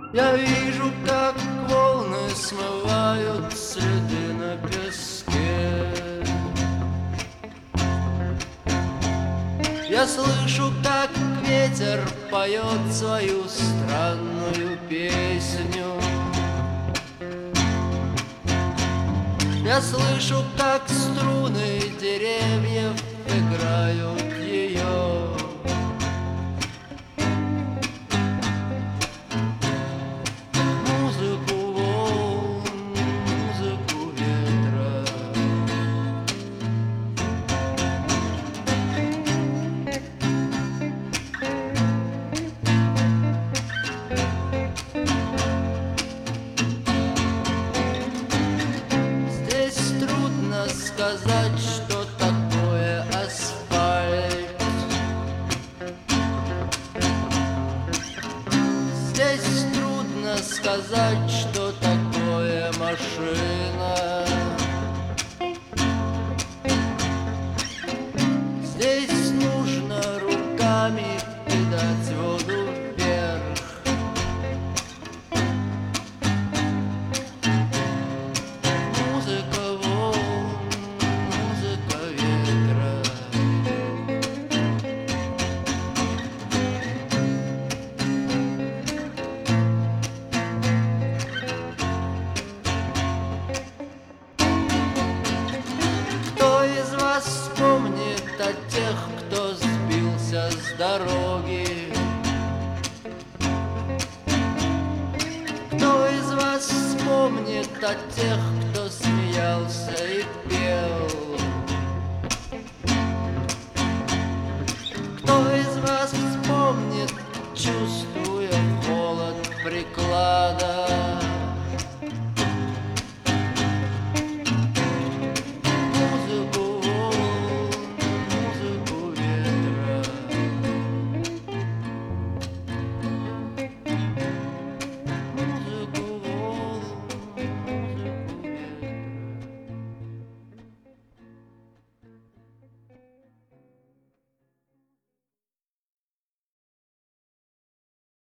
Я вижу, как волны смывают следы на песке. Я слышу, как ветер поет свою странную песню. Я слышу, как струны деревьев играют ее. Музыку волн, музыку ветра. Здесь трудно сказать, что такое асфальт. Здесь трудно сказать, что такое машина. Здесь нужно руками кидать воду вверх. Музыка волн, музыка ветра. Кто из вас вспомнит о тех, кто сбился с дороги? Кто из вас вспомнит о тех,